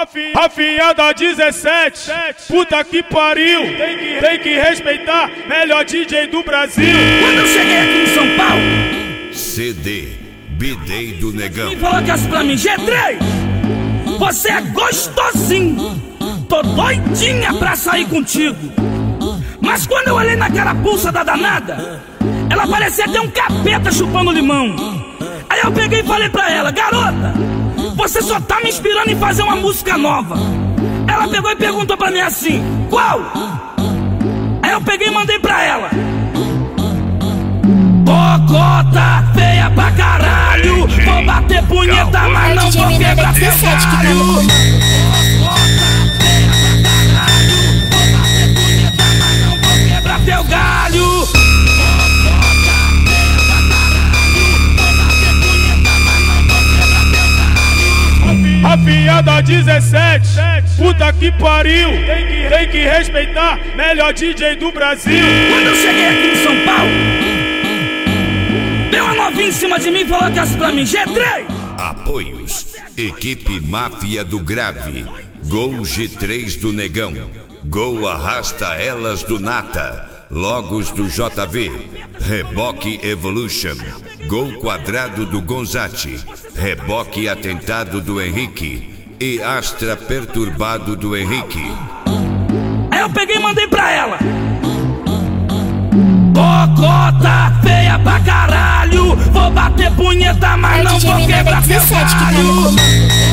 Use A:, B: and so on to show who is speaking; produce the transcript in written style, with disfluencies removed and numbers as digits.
A: Rafinha da 17, puta que pariu, tem que respeitar, melhor DJ do Brasil.
B: Quando eu cheguei aqui em São Paulo,
C: CD, Bidei do Negão.
B: me falou que as pra mim, G3, você é gostosinho, tô doidinha pra sair contigo. Mas quando eu olhei na carapuça da danada, ela parecia ter um capeta chupando limão. Aí eu peguei e falei pra ela: garota, você só tá me inspirando em fazer uma música nova. Ela pegou e perguntou pra mim assim: qual? Aí eu peguei e mandei pra ela: bocota feia pra caralho, vou bater punheta, mas não vou quebrar teu galho. Teu galho.
A: Rafinha da 17, puta que pariu, tem que respeitar, melhor DJ do Brasil.
B: Quando eu cheguei aqui em São Paulo, deu uma novinha em cima de mim e falou que as pra mim, G3.
C: Apoios: Equipe Máfia do Grave, Gol G3 do Negão, Gol Arrasta Elas do Nata, Logos do JV, Reboque Evolution, Gol Quadrado do Gonzatti, Reboque Atentado do Henrique e Astra Perturbado do Henrique.
B: Aí eu peguei e mandei pra ela: bocota feia pra caralho, vou bater punheta, mas não vou quebrar teu galho.